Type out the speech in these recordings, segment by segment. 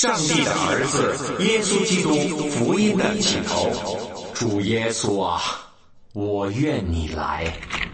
上帝的儿子耶稣基督福音的起头。主耶稣啊，我愿你来。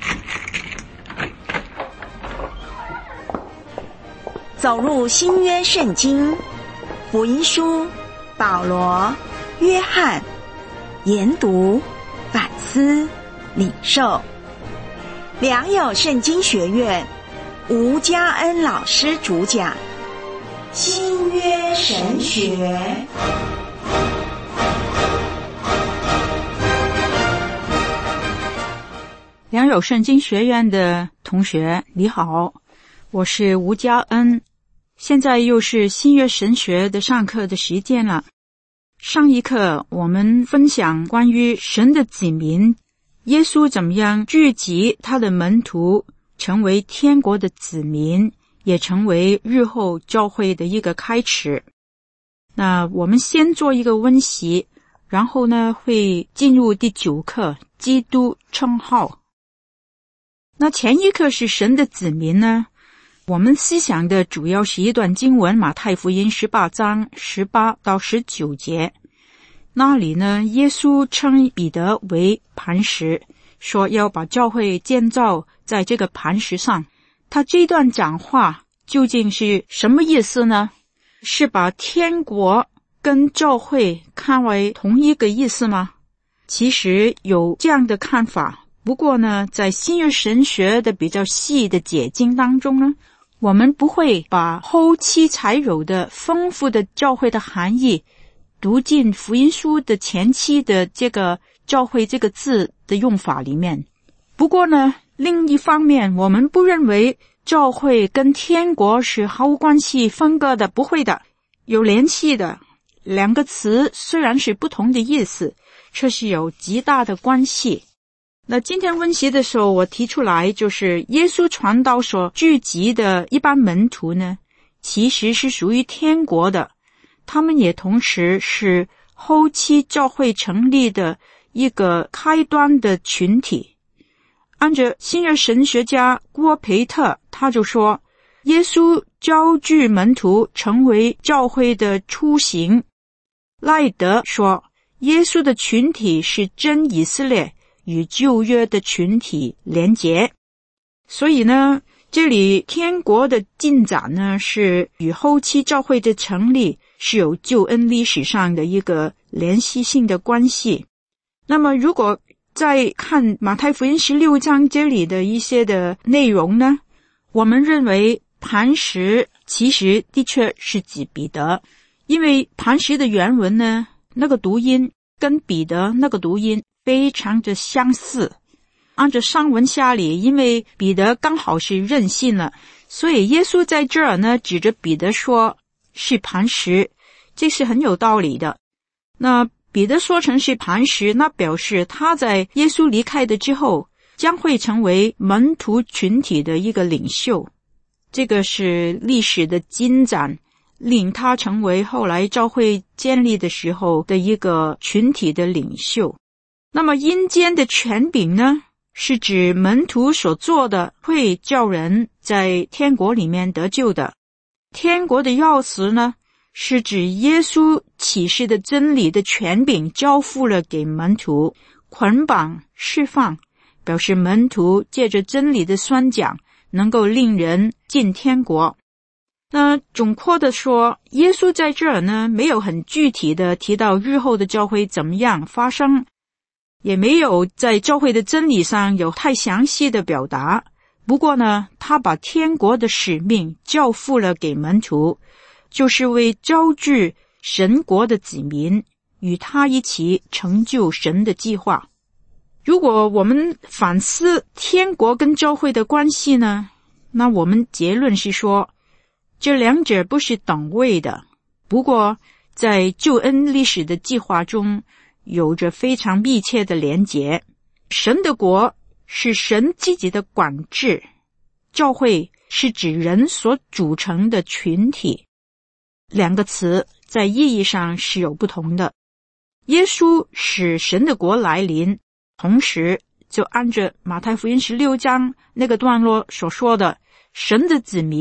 走入新约圣经，福音书，保罗、约翰，研读、反思、领受。良友圣经学院吴嘉恩老师主讲新约神学。 良友圣经学院的同学你好，我是吴嘉恩。现在又是新约神学的上课的时间了。上一课我们分享关于神的子民，耶稣怎么样聚集他的门徒，成为天国的子民，也成为日后教会的一个开始。那我们先做一个温习，然后呢会进入第9课，基督称号。那前一课是神的子民呢，我们思想的主要是一段经文，马太福音18章18到19节。那里呢，耶稣称彼得为磐石，说要把教会建造在这个磐石上。他这段讲话究竟是什么意思呢？是把天国跟教会看为同一个意思吗？其实有这样的看法，不过呢，在新约神学的比较细的解经当中呢，我们不会把后期才有的丰富的教会的含义读进福音书的前期的这个教会这个字的用法里面。不过呢，另一方面，我们不认为教会跟天国是毫无关系分割的，不会的，有联系的。两个词虽然是不同的意思，却是有极大的关系。那今天温习的时候，我提出来就是耶稣传道所聚集的一般门徒呢，其实是属于天国的，他们也同时是后期教会成立的一个开端的群体。按照新约神学家郭培特，他就说，耶稣召聚门徒成为教会的雏形。赖德说，耶稣的群体是真以色列与旧约的群体连结。所以呢，这里天国的进展呢，是与后期教会的成立是有救恩历史上的一个联系性的关系。那么如果再看马太福音16章这里的一些的内容呢，我们认为磐石其实的确是指彼得，因为磐石的原文呢，那个读音跟彼得那个读音非常的相似。按照上文下理，因为彼得刚好是任性了，所以耶稣在这儿呢指着彼得说是磐石，这是很有道理的。那彼得说成是磐石，那表示他在耶稣离开的之后将会成为门徒群体的一个领袖，这个是历史的进展，令他成为后来教会建立的时候的一个群体的领袖。那么阴间的权柄呢，是指门徒所做的会叫人在天国里面得救的。天国的钥匙呢，是指耶稣启示的真理的权柄交付了给门徒，捆绑释放，表示门徒借着真理的宣讲能够令人进天国。那总括的说，耶稣在这儿呢没有很具体的提到日后的教会怎么样发生，也没有在教会的真理上有太详细的表达。不过呢，他把天国的使命交付了给门徒，就是为招聚神国的子民，与他一起成就神的计划。如果我们反思天国跟教会的关系呢，那我们结论是说，这两者不是等位的，不过在救恩历史的计划中有着非常密切的连结。神的国是神积极的管制，教会是指人所组成的群体。两个词在意义上是有不同的。耶稣使神的国来临，同时就按着马太福音16章那个段落所说的，神的子民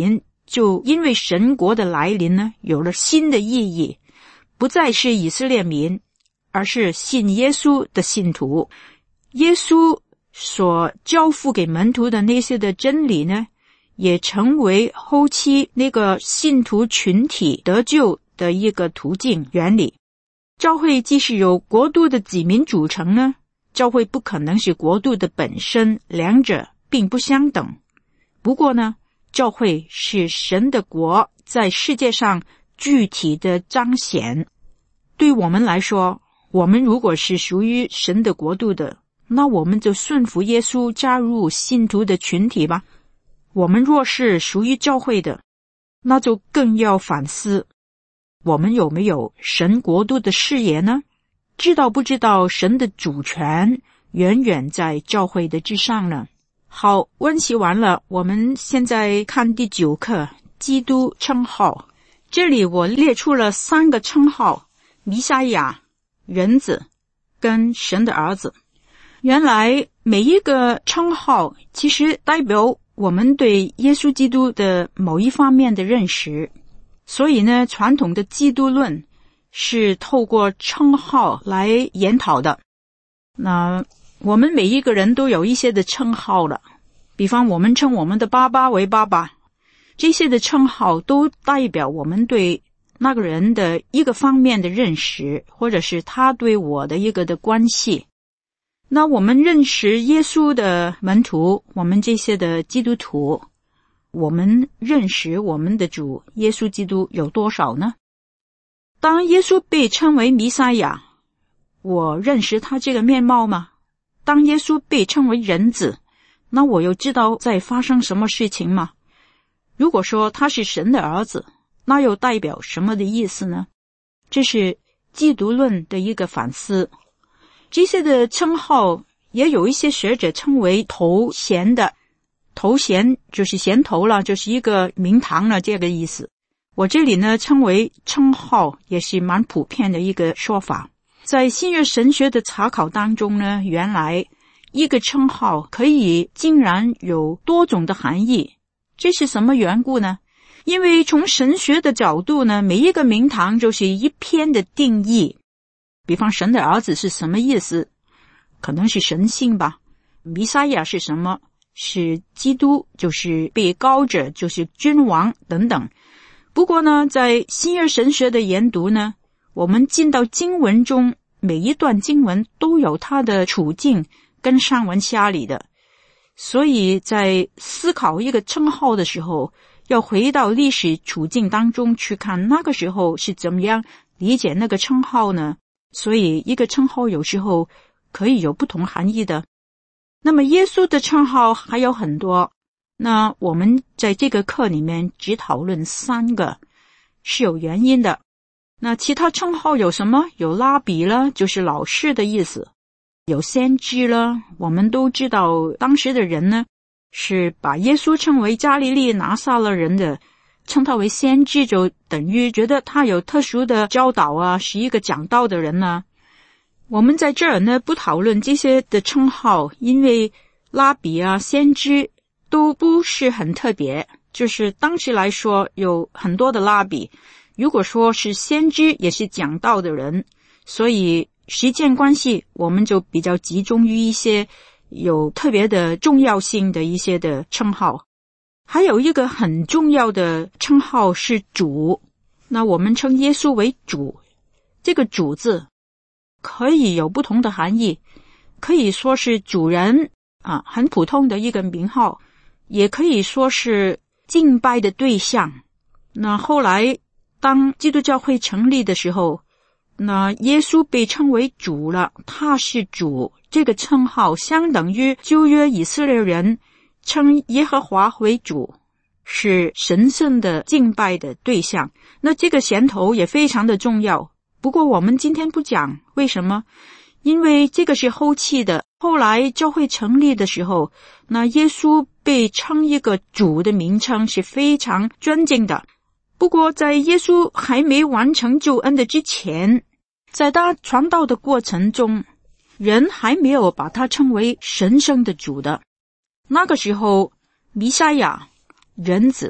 就因为神国的来临呢，有了新的意义，不再是以色列民，而是信耶稣的信徒。耶稣所交付给门徒的那些的真理呢，也成为后期那个信徒群体得救的一个途径原理。教会既是由国度的子民组成呢，教会不可能是国度的本身，两者并不相等。不过呢，教会是神的国在世界上具体的彰显。对我们来说，我们如果是属于神的国度的，那我们就顺服耶稣，加入信徒的群体吧。我们若是属于教会的，那就更要反思，我们有没有神国度的视野呢？知道不知道神的主权远远在教会的之上呢？好，温习完了，我们现在看第9课，基督称号。这里我列出了3个称号：弥赛亚、人子跟神的儿子。原来每一个称号其实代表我们对耶稣基督的某一方面的认识，所以呢，传统的基督论是透过称号来研讨的。那我们每一个人都有一些的称号了，比方我们称我们的爸爸为爸爸，这些的称号都代表我们对那个人的一个方面的认识，或者是他对我的一个的关系。那我们认识耶稣的门徒，我们这些的基督徒，我们认识我们的主耶稣基督有多少呢？当耶稣被称为弥赛亚，我认识他这个面貌吗？当耶稣被称为人子，那我又知道在发生什么事情吗？如果说他是神的儿子，那又代表什么的意思呢？这是基督论的一个反思。这些的称号也有一些学者称为头衔的，头衔就是衔头了，就是一个名堂了，这个意思。我这里呢称为称号，也是蛮普遍的一个说法。在新约神学的查考当中呢，原来一个称号可以竟然有多种的含义，这是什么缘故呢？因为从神学的角度呢，每一个名堂就是一篇的定义。比方神的儿子是什么意思？可能是神性吧。弥赛亚是什么？是基督，就是被膏者，就是君王等等。不过呢，在新约神学的研读呢，我们进到经文中，每一段经文都有它的处境跟上文下理的。所以在思考一个称号的时候，要回到历史处境当中去看那个时候是怎么样理解那个称号呢？所以一个称号有时候可以有不同含义的。那么耶稣的称号还有很多，那我们在这个课里面只讨论3个，是有原因的。那其他称号有什么？有拉比了，就是老师的意思；有先知了，我们都知道当时的人呢是把耶稣称为加利利拿撒勒人的，称他为先知，就等于觉得他有特殊的教导啊，是一个讲道的人呢。我们在这儿呢不讨论这些的称号，因为拉比啊、先知都不是很特别，就是当时来说有很多的拉比，如果说是先知也是讲道的人，所以时间关系我们就比较集中于一些有特别的重要性的一些的称号。还有一个很重要的称号是主，那我们称耶稣为主，这个主字可以有不同的含义，可以说是主人啊，很普通的一个名号，也可以说是敬拜的对象。那后来当基督教会成立的时候，那耶稣被称为主了，他是主，这个称号相等于旧约以色列人称耶和华为主，是神圣的敬拜的对象。那这个衔头也非常的重要，不过我们今天不讲，为什么？因为这个是后期的，后来教会成立的时候，那耶稣被称一个主的名称是非常尊敬的。不过在耶稣还没完成救恩的之前，在他传道的过程中，人还没有把他称为神圣的主的。那个时候弥赛亚、人子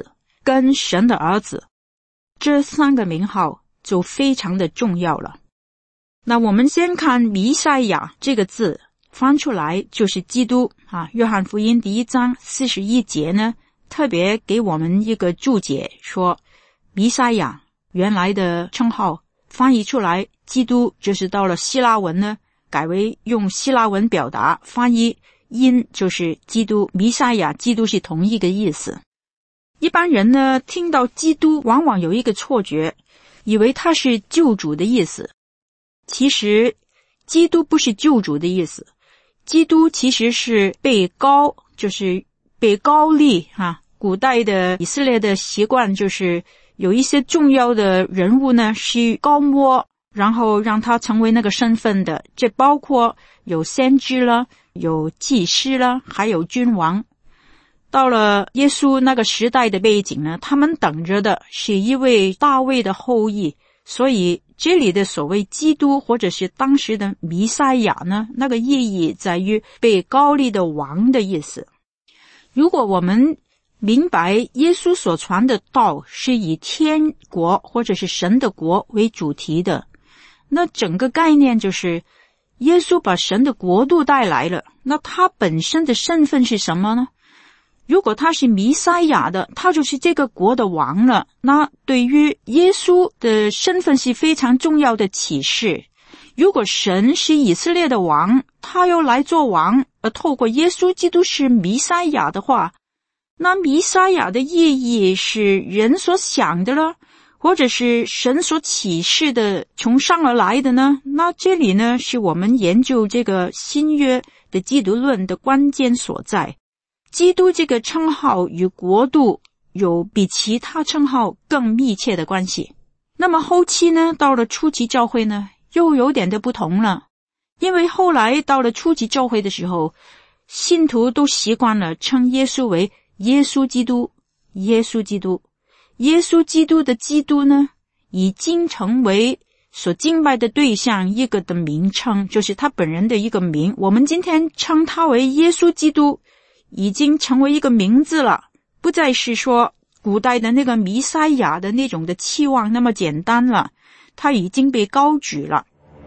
跟神的儿子，这3个名号就非常的重要了。那我们先看弥赛亚这个字，翻出来就是基督啊。约翰福音第1章41节呢，特别给我们一个注解，说弥赛亚原来的称号翻译出来，基督就是到了希腊文呢，改为用希腊文表达，翻译音就是基督，弥赛亚基督是同一个意思。一般人呢听到基督往往有一个错觉，以为他是救主的意思。其实基督不是救主的意思，基督其实是被高，就是被高立啊。古代的以色列的习惯就是有一些重要的人物呢是高摸，然后让他成为那个身份的，这包括有先知了，有祭司了，还有君王。到了耶稣那个时代的背景呢，他们等着的是一位大卫的后裔，所以这里的所谓基督或者是当时的弥赛亚呢，那个意义在于被高立的王的意思。如果我们明白耶稣所传的道是以天国或者是神的国为主题的，那整个概念就是耶稣把神的国度带来了，那他本身的身份是什么呢？如果他是弥赛亚的，他就是这个国的王了，那对于耶稣的身份是非常重要的启示。如果神是以色列的王，他又来做王，而透过耶稣基督是弥赛亚的话，那弥赛亚的意义是人所想的了，或者是神所启示的从上而来的呢？那这里呢是我们研究这个新约的基督论的关键所在。基督这个称号与国度有比其他称号更密切的关系。那么后期呢，到了初期教会呢，又有点的不同了。因为后来到了初期教会的时候，信徒都习惯了称耶稣为耶稣基督，耶稣基督。耶稣基督的基督呢，已经成为所敬拜的对象一个的名称，就是他本人的一个名。我们今天称他为耶稣基督，已经成为一个名字了，不再是说古代的那个弥赛亚的那种的期望那么简单了，他已经被高举了。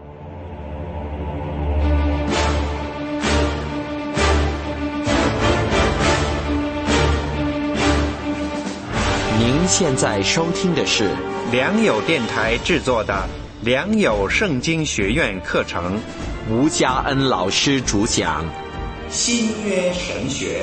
您现在收听的是良友电台制作的良友圣经学院课程， 吴家恩老师主讲新约神学。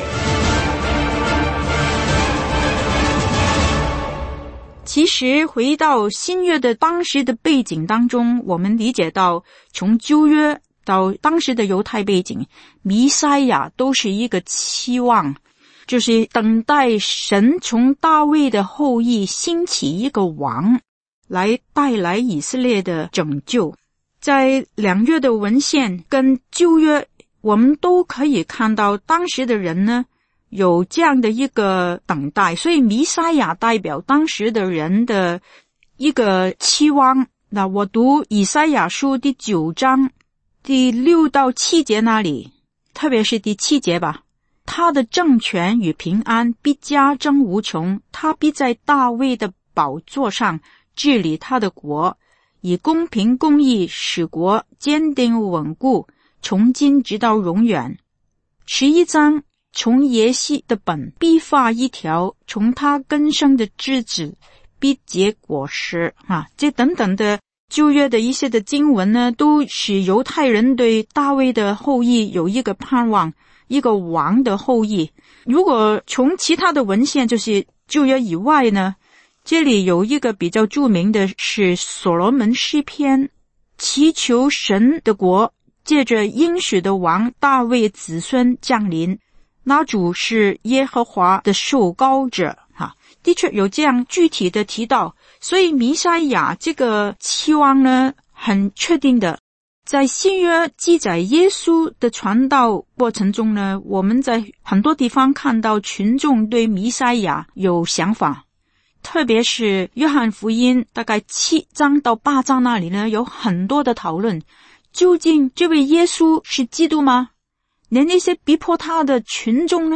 其实回到新约的当时的背景当中，我们理解到从旧约到当时的犹太背景，弥赛亚都是一个期望，就是等待神从大卫的后裔兴起一个王，来带来以色列的拯救。在两约的文献跟旧约，我们都可以看到当时的人呢有这样的一个等待，所以弥赛亚代表当时的人的一个期望。那我读以赛亚书第9章第6到7节那里，特别是第7节吧，他的政权与平安必加增无穷，他必在大卫的宝座上治理他的国，以公平公义使国坚定稳固，从今直到永远。11章，从耶西的本必发一条，从他根生的枝子必结果实这等等的旧约的一些的经文呢，都使犹太人对大卫的后裔有一个盼望，一个王的后裔。如果从其他的文献，就是旧约以外呢，这里有一个比较著名的是所罗门诗篇，祈求神的国借着应许的王大卫子孙降临，那主是耶和华的受膏者的确有这样具体的提到。所以弥赛亚这个期望呢很确定的。在新约记载耶稣的传道过程中呢，我们在很多地方看到群众对弥赛亚有想法，特别是约翰福音大概7章到8章那里呢，有很多的讨论，究竟这位耶稣是基督吗？连那些逼迫他的群众呢，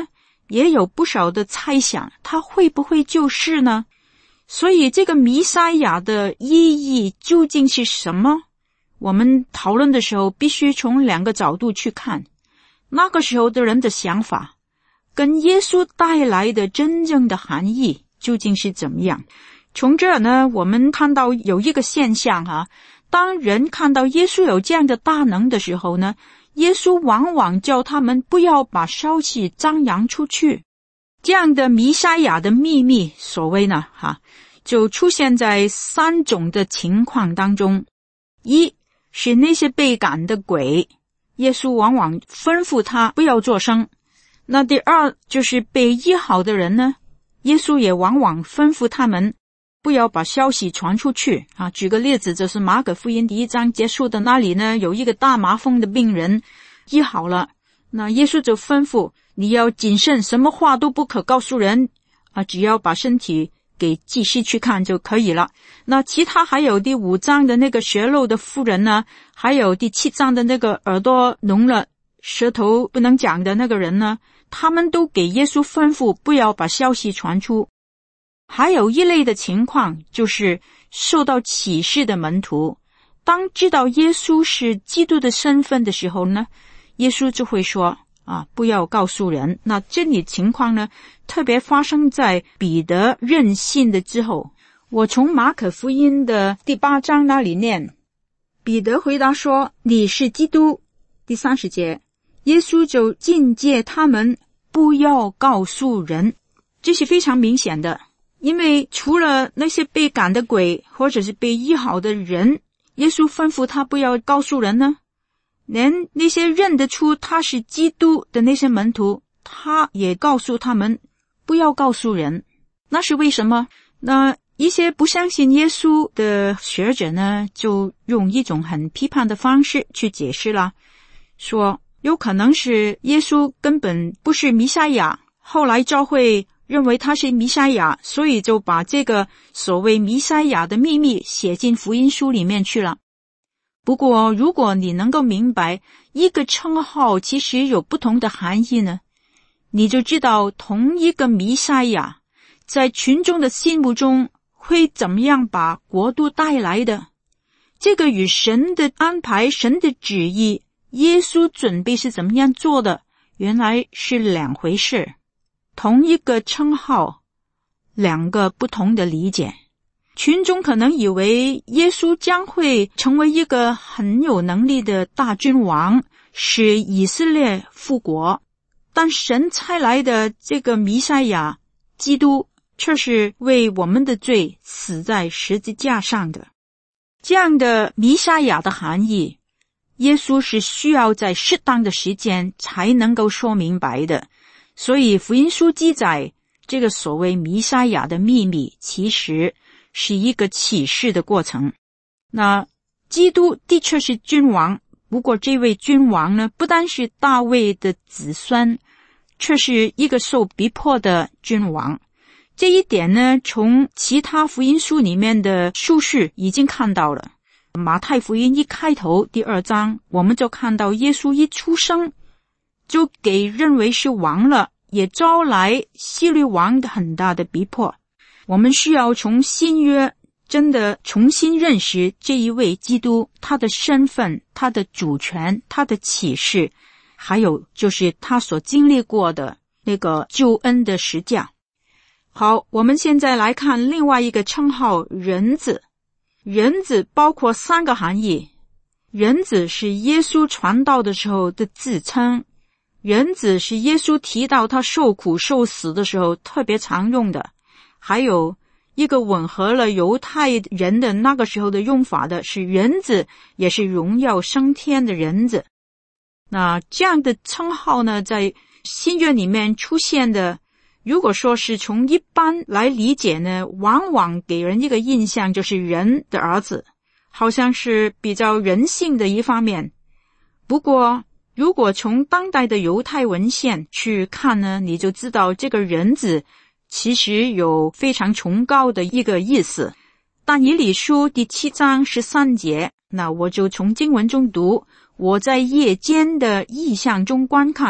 也有不少的猜想，他会不会就是呢？所以这个弥赛亚的意义究竟是什么？我们讨论的时候必须从两个角度去看，那个时候的人的想法跟耶稣带来的真正的含义究竟是怎么样。从这呢，我们看到有一个现象当人看到耶稣有这样的大能的时候呢，耶稣往往叫他们不要把消息张扬出去。这样的弥赛亚的秘密，所谓呢就出现在三种的情况当中。一是那些被赶的鬼，耶稣往往吩咐他不要作声。那第二就是被医好的人呢，耶稣也往往吩咐他们不要把消息传出去举个例子，就是马可福音第1章结束的那里呢，有一个大麻风的病人医好了，那耶稣就吩咐你要谨慎，什么话都不可告诉人只要把身体给继续去看就可以了。那其他还有第5章的那个血漏的妇人呢，还有第7章的那个耳朵聋了舌头不能讲的那个人呢，他们都给耶稣吩咐不要把消息传出。还有一类的情况就是受到启示的门徒，当知道耶稣是基督的身份的时候呢，耶稣就会说不要告诉人。那这里情况呢，特别发生在彼得认信的之后。我从马可福音的第8章那里念，彼得回答说你是基督。第30节，耶稣就禁戒他们不要告诉人。这是非常明显的，因为除了那些被赶的鬼或者是被医好的人，耶稣吩咐他不要告诉人呢，连那些认得出他是基督的那些门徒，他也告诉他们不要告诉人。那是为什么？那一些不相信耶稣的学者呢，就用一种很批判的方式去解释了，说有可能是耶稣根本不是弥赛亚，后来教会认为他是弥赛亚，所以就把这个所谓弥赛亚的秘密写进福音书里面去了。不过如果你能够明白一个称号其实有不同的含义呢，你就知道同一个弥赛亚在群众的心目中会怎么样把国度带来的。这个与神的安排，神的旨意，耶稣准备是怎么样做的，原来是两回事。同一个称号，两个不同的理解。群众可能以为耶稣将会成为一个很有能力的大君王，使以色列复国，但神差来的这个弥赛亚基督却是为我们的罪死在十字架上的。这样的弥赛亚的含义，耶稣是需要在适当的时间才能够说明白的。所以福音书记载这个所谓弥赛亚的秘密，其实是一个启示的过程。那基督的确是君王，不过这位君王呢，不单是大卫的子孙，却是一个受逼迫的君王。这一点呢，从其他福音书里面的叙事已经看到了。马太福音一开头第2章，我们就看到耶稣一出生就给认为是王了，也招来希律王的很大的逼迫。我们需要从新约真的重新认识这一位基督，他的身份，他的主权，他的启示，还有就是他所经历过的那个救恩的实价。好，我们现在来看另外一个称号，人子。人子包括3个含义。人子是耶稣传道的时候的自称，人子是耶稣提到他受苦受死的时候特别常用的，还有一个吻合了犹太人的那个时候的用法的是人子，也是荣耀升天的人子。那这样的称号呢，在新约里面出现的，如果说是从一般来理解呢，往往给人一个印象就是人的儿子，好像是比较人性的一方面。不过如果从当代的犹太文献去看呢，你就知道这个人子其实有非常崇高的一个意思。但以理书第7章13节，那我就从经文中读，我在夜间的异象中观看，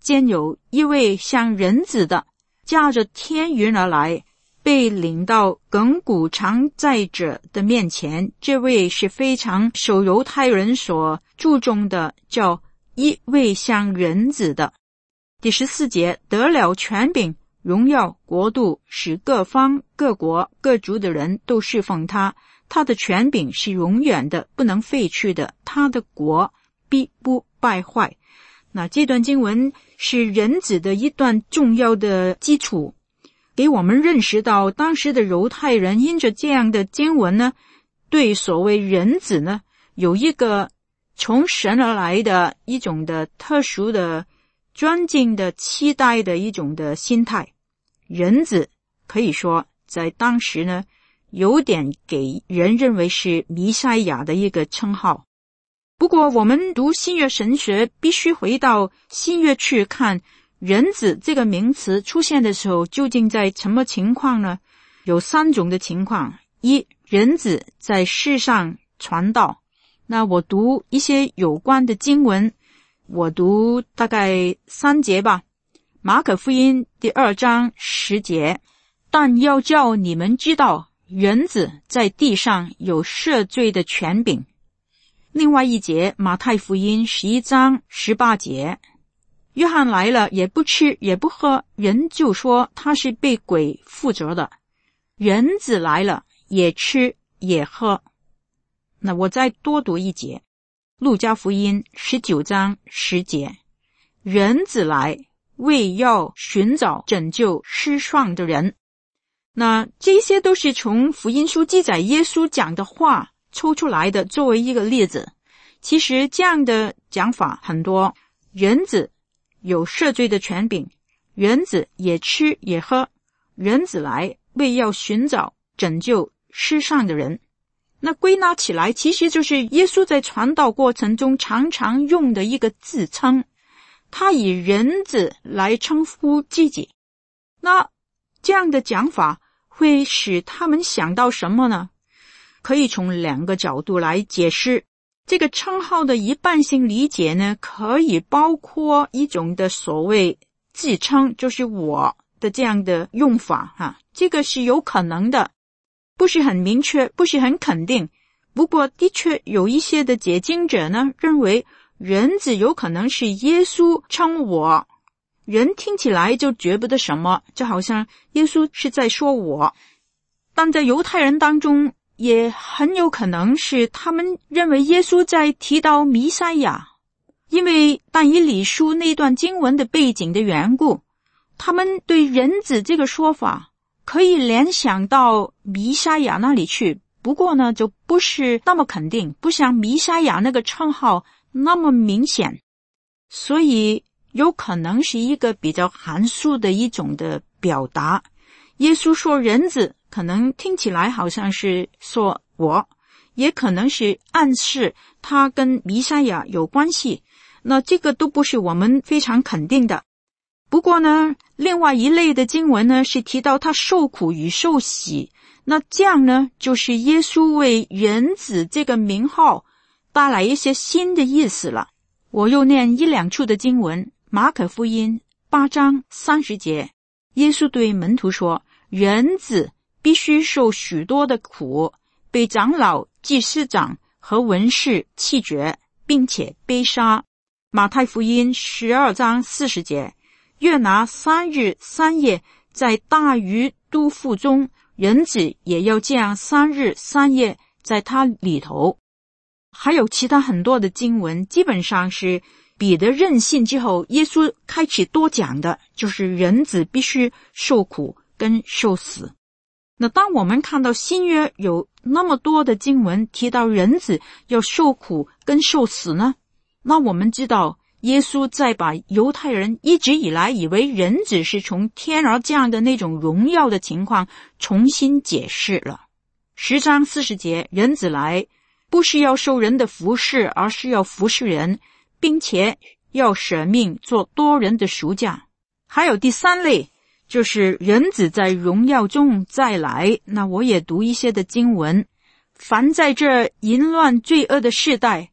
见有一位像人子的驾着天云而来，被领到亘古常在者的面前。这位是非常受犹太人所注重的，叫一位像人子的。第14节，得了权柄、荣耀、国度，使各方、各国、各族的人都侍奉他。他的权柄是永远的，不能废去的，他的国必不败坏。那这段经文是人子的一段重要的基础，给我们认识到当时的犹太人因着这样的经文呢，对所谓人子呢，有一个从神而来的一种的特殊的尊敬的期待的一种的心态。人子可以说在当时呢，有点给人认为是弥赛亚的一个称号。不过我们读新约神学必须回到新约去看人子这个名词出现的时候究竟在什么情况呢？有3种的情况。一，人子在世上传道。那我读一些有关的经文，我读大概3节吧。马可福音第2章10节，但要叫你们知道，人子在地上有赦罪的权柄。另外一节，马太福音11章18节，约翰来了，也不吃也不喝，人就说他是被鬼附着的。人子来了，也吃也喝。那我再多读一节，路加福音19章10节，人子来，为要寻找拯救失丧的人。那这些都是从福音书记载耶稣讲的话抽出来的，作为一个例子。其实这样的讲法很多，人子有赦罪的权柄，人子也吃也喝，人子来为要寻找拯救失丧的人。那归纳起来，其实就是耶稣在传道过程中常常用的一个自称，他以人子来称呼自己。那这样的讲法会使他们想到什么呢？可以从2个角度来解释。这个称号的一般性理解呢，可以包括一种的所谓自称，就是我的这样的用法这个是有可能的，不是很明确，不是很肯定。不过的确有一些的解经者呢，认为人子有可能是耶稣称我，人听起来就觉不得什么，就好像耶稣是在说我。但在犹太人当中也很有可能是他们认为耶稣在提到弥赛亚，因为但以理书那段经文的背景的缘故，他们对人子这个说法可以联想到弥赛亚那里去。不过呢，就不是那么肯定，不像弥赛亚那个称号那么明显，所以有可能是一个比较含蓄的一种的表达。耶稣说人子，可能听起来好像是说我，也可能是暗示他跟弥赛亚有关系，那这个都不是我们非常肯定的。不过呢，另外一类的经文呢，是提到他受苦与受洗，那这样呢，就是耶稣为人子这个名号带来一些新的意思了。我又念1-2处的经文，马可福音8章30节，耶稣对门徒说，人子必须受许多的苦，被长老、祭司长和文士弃绝，并且被杀。马太福音12章40节，约拿3日3夜在大鱼肚腹中，人子也要这样3日3夜在他里头。还有其他很多的经文，基本上是彼得认信之后，耶稣开始多讲的，就是人子必须受苦跟受死。那当我们看到新约有那么多的经文提到人子要受苦跟受死呢，那我们知道耶稣在把犹太人一直以来以为人子是从天而降的那种荣耀的情况重新解释了。10章40节，人子来不是要受人的服侍，而是要服侍人，并且要舍命做多人的赎价。还有第3类，就是人子在荣耀中再来。那我也读一些的经文，凡在这淫乱罪恶的世代，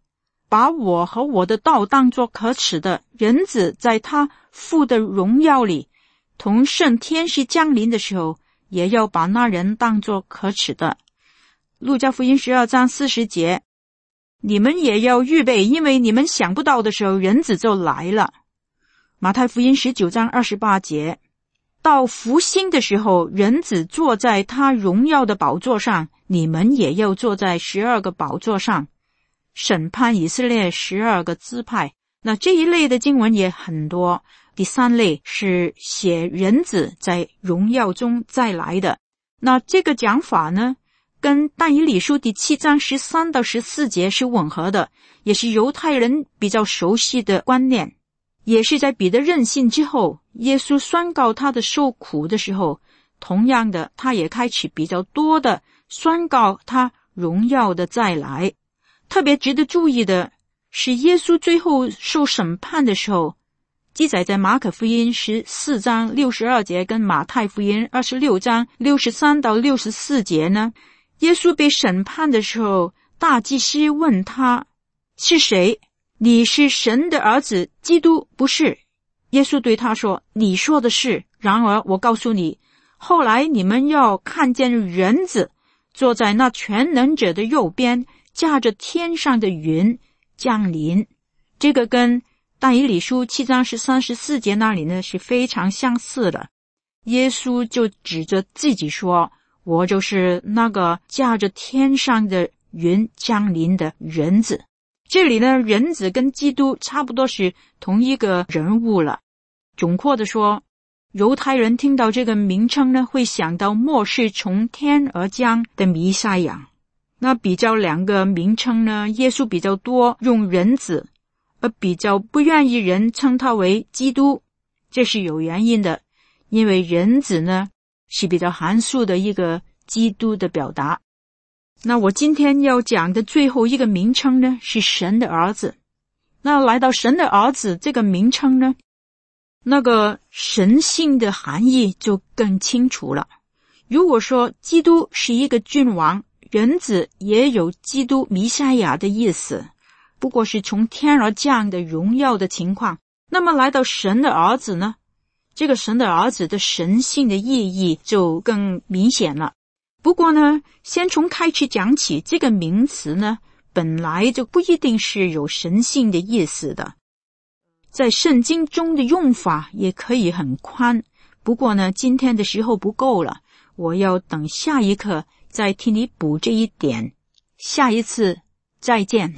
把我和我的道当作可耻的，人子在他父的荣耀里同圣天使降临的时候，也要把那人当作可耻的。路加福音12章40节，你们也要预备，因为你们想不到的时候，人子就来了。马太福音19章28节，到复兴的时候，人子坐在他荣耀的宝座上，你们也要坐在12个宝座上，审判以色列12个支派。那这一类的经文也很多。第3类是写人子在荣耀中再来的。那这个讲法呢，跟但以理书第7章13到14节是吻合的，也是犹太人比较熟悉的观念。也是在彼得认信之后，耶稣宣告他的受苦的时候，同样的，他也开始比较多的宣告他荣耀的再来。特别值得注意的是，耶稣最后受审判的时候，记载在马可福音14章62节跟马太福音26章63到64节呢。耶稣被审判的时候，大祭司问他是谁，你是神的儿子基督不是？耶稣对他说，你说的是，然而我告诉你，后来你们要看见人子坐在那全能者的右边，驾着天上的云降临。这个跟但以理书7章13、14节那里呢是非常相似的。耶稣就指着自己说，我就是那个驾着天上的云降临的人子。这里呢，人子跟基督差不多是同一个人物了。总括的说，犹太人听到这个名称呢，会想到末世从天而降的弥赛亚。那比较两个名称呢，耶稣比较多用人子，而比较不愿意人称他为基督，这是有原因的，因为人子呢是比较含蓄的一个基督的表达。那我今天要讲的最后一个名称呢，是神的儿子。那来到神的儿子这个名称呢，那个神性的含义就更清楚了。如果说基督是一个君王，人子也有基督弥赛亚的意思，不过是从天而降的荣耀的情况。那么来到神的儿子呢，这个神的儿子的神性的意义就更明显了。不过呢，先从开始讲起，这个名词呢，本来就不一定是有神性的意思的。在圣经中的用法也可以很宽，不过呢，今天的时候不够了，我要等下一课再替你补这一点。下一次再见。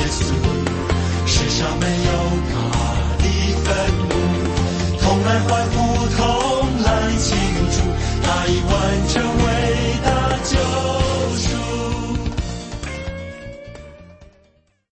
欢呼